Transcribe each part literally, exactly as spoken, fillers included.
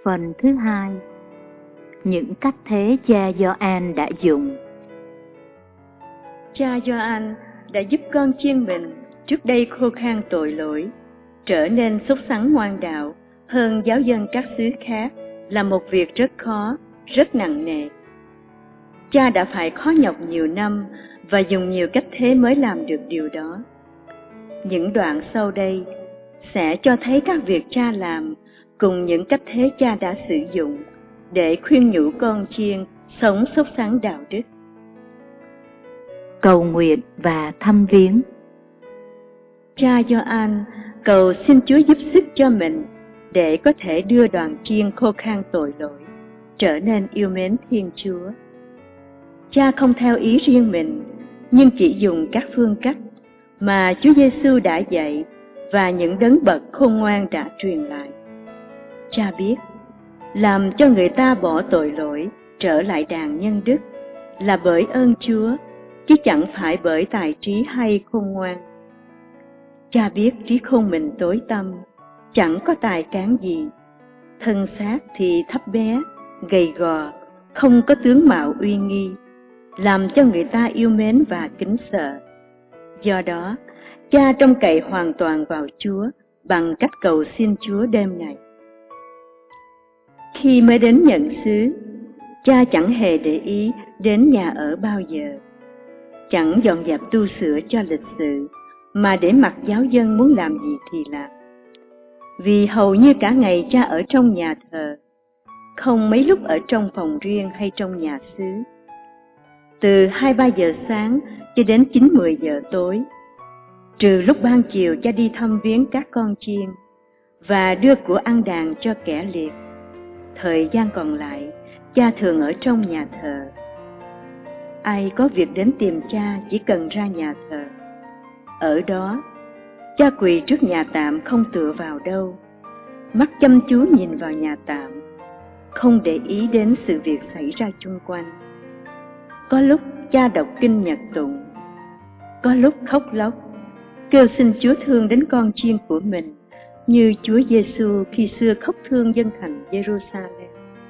Phần thứ hai, những cách thế cha Gioan đã dùng. Cha Gioan đã giúp con chiên mình trước đây khô khan tội lỗi, trở nên sốt sắng ngoan đạo hơn giáo dân các xứ khác là một việc rất khó, rất nặng nề. Cha đã phải khó nhọc nhiều năm và dùng nhiều cách thế mới làm được điều đó. Những đoạn sau đây sẽ cho thấy các việc cha làm cùng những cách thế cha đã sử dụng để khuyên nhủ con chiên sống sốt sắng đạo đức. Cầu nguyện và thăm viếng. Cha Gioan cầu xin Chúa giúp sức cho mình để có thể đưa đoàn chiên khô khan tội lỗi trở nên yêu mến Thiên Chúa. Cha không theo ý riêng mình, nhưng chỉ dùng các phương cách mà Chúa Giêsu đã dạy và những đấng bậc khôn ngoan đã truyền lại. Cha biết, làm cho người ta bỏ tội lỗi trở lại đàn nhân đức là bởi ơn Chúa, chứ chẳng phải bởi tài trí hay khôn ngoan. Cha biết trí khôn mình tối tăm, chẳng có tài cán gì, thân xác thì thấp bé, gầy gò, không có tướng mạo uy nghi, làm cho người ta yêu mến và kính sợ. Do đó, cha trông cậy hoàn toàn vào Chúa bằng cách cầu xin Chúa đêm ngày. Khi mới đến nhận xứ, cha chẳng hề để ý đến nhà ở bao giờ, chẳng dọn dẹp tu sửa cho lịch sự, mà để mặc giáo dân muốn làm gì thì làm. Vì hầu như cả ngày cha ở trong nhà thờ, không mấy lúc ở trong phòng riêng hay trong nhà xứ. Từ hai ba giờ sáng cho đến chín mười giờ tối, trừ lúc ban chiều cha đi thăm viếng các con chiên và đưa của ăn đàn cho kẻ liệt. Thời gian còn lại, cha thường ở trong nhà thờ. Ai có việc đến tìm cha chỉ cần ra nhà thờ. Ở đó, cha quỳ trước nhà tạm không tựa vào đâu, mắt chăm chú nhìn vào nhà tạm, không để ý đến sự việc xảy ra chung quanh. Có lúc cha đọc kinh nhật tụng, có lúc khóc lóc, kêu xin Chúa thương đến con chiên của mình, như Chúa Giêsu khi xưa khóc thương dân thành Jerusalem.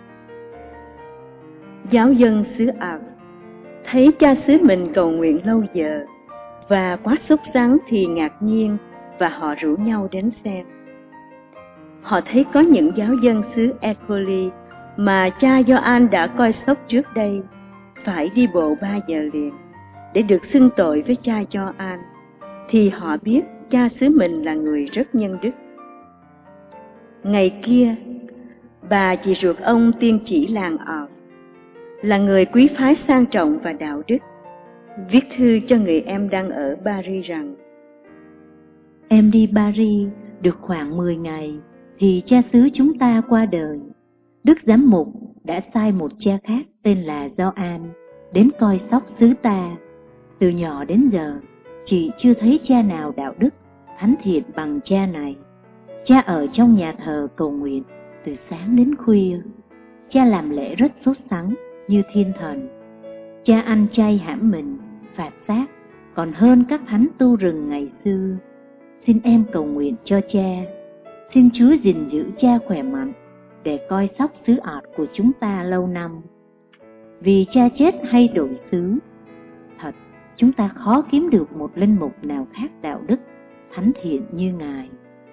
Giáo dân xứ Ạc thấy cha xứ mình cầu nguyện lâu giờ và quá sốt sắng thì ngạc nhiên, và họ rủ nhau đến xem. Họ thấy có những giáo dân xứ Ecoli mà cha Gioan đã coi sóc trước đây phải đi bộ ba giờ liền để được xưng tội với cha Gioan, thì họ biết cha xứ mình là người rất nhân đức. Ngày kia, bà chị ruột ông tiên chỉ làng Ọt, là người quý phái sang trọng và đạo đức, viết thư cho người em đang ở Paris rằng: Em đi Paris được khoảng mười ngày thì cha xứ chúng ta qua đời. Đức giám mục đã sai một cha khác tên là Gioan đến coi sóc xứ ta. Từ nhỏ đến giờ, chị chưa thấy cha nào đạo đức, thánh thiện bằng cha này. Cha ở trong nhà thờ cầu nguyện từ sáng đến khuya. Cha làm lễ rất sốt sắng như thiên thần. Cha ăn chay hãm mình, phạt xác, còn hơn các thánh tu rừng ngày xưa. Xin em cầu nguyện cho cha. Xin Chúa gìn giữ cha khỏe mạnh để coi sóc xứ Ọt của chúng ta lâu năm. Vì cha chết hay đổi xứ, thật chúng ta khó kiếm được một linh mục nào khác đạo đức, thánh thiện như Ngài.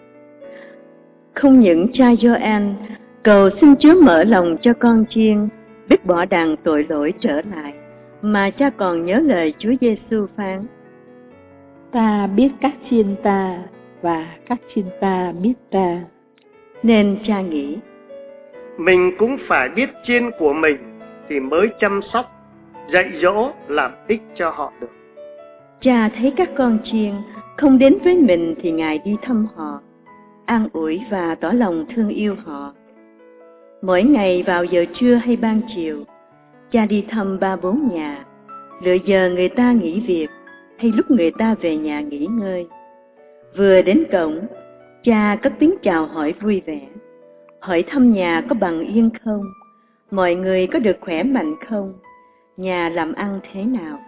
Không những cha Gioan cầu xin Chúa mở lòng cho con chiên biết bỏ đàn tội lỗi trở lại, mà cha còn nhớ lời Chúa Giêsu phán: Ta biết các chiên ta và các chiên ta biết ta. Nên cha nghĩ mình cũng phải biết chiên của mình thì mới chăm sóc, dạy dỗ, làm ích cho họ được. Cha thấy các con chiên không đến với mình thì Ngài đi thăm họ, an ủi và tỏ lòng thương yêu họ. Mỗi ngày vào giờ trưa hay ban chiều, cha đi thăm ba bốn nhà, lựa giờ người ta nghỉ việc hay lúc người ta về nhà nghỉ ngơi. Vừa đến cổng, cha cất tiếng chào hỏi vui vẻ, hỏi thăm nhà có bằng yên không, mọi người có được khỏe mạnh không, nhà làm ăn thế nào.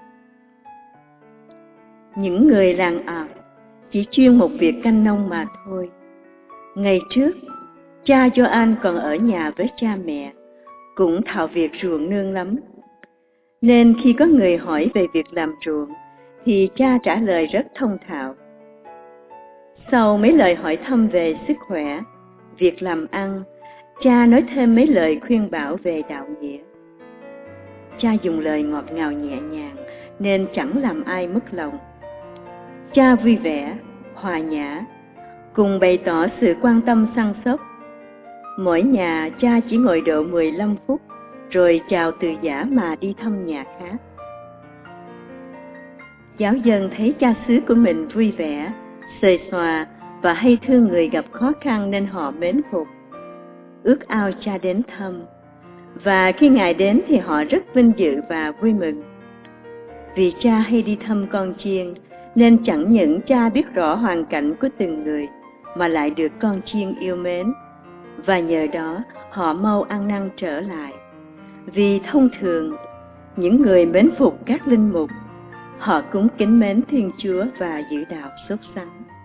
Những người làng Ọt chỉ chuyên một việc canh nông mà thôi. Ngày trước, Cha Gioan còn ở nhà với cha mẹ, cũng thạo việc ruộng nương lắm. Nên khi có người hỏi về việc làm ruộng, thì cha trả lời rất thông thạo. Sau mấy lời hỏi thăm về sức khỏe, việc làm ăn, cha nói thêm mấy lời khuyên bảo về đạo nghĩa. Cha dùng lời ngọt ngào nhẹ nhàng nên chẳng làm ai mất lòng. Cha vui vẻ, hòa nhã, cùng bày tỏ sự quan tâm săn sóc. Mỗi nhà cha chỉ ngồi độ mười lăm phút, rồi chào từ giã mà đi thăm nhà khác. Giáo dân thấy cha xứ của mình vui vẻ, xuề xòa và hay thương người gặp khó khăn nên họ mến phục, ước ao cha đến thăm. Và khi Ngài đến thì họ rất vinh dự và vui mừng. Vì cha hay đi thăm con chiên, nên chẳng những cha biết rõ hoàn cảnh của từng người, mà lại được con chiên yêu mến. Và nhờ đó họ mau ăn năn trở lại. Vì thông thường, những người mến phục các linh mục, họ cũng kính mến Thiên Chúa và giữ đạo sốt sắng.